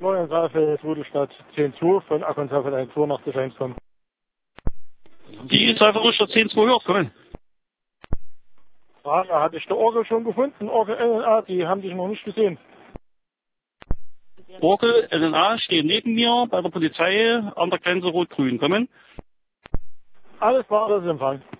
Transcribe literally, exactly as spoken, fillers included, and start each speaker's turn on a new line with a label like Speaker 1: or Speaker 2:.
Speaker 1: Feuerungsrate Rudelstadt zehn zwei von Akkonzert eins zweiundachtzig eins kommen.
Speaker 2: Die ist einfach Rudelstadt zehn zwei hört, kommen.
Speaker 1: Frage, hatte ich die Orgel schon gefunden? Orgel L N A, die haben dich noch nicht gesehen.
Speaker 2: Orgel L N A steht neben mir bei der Polizei an der Grenze Rot-Grün, kommen.
Speaker 1: Alles klar, das ist Empfang.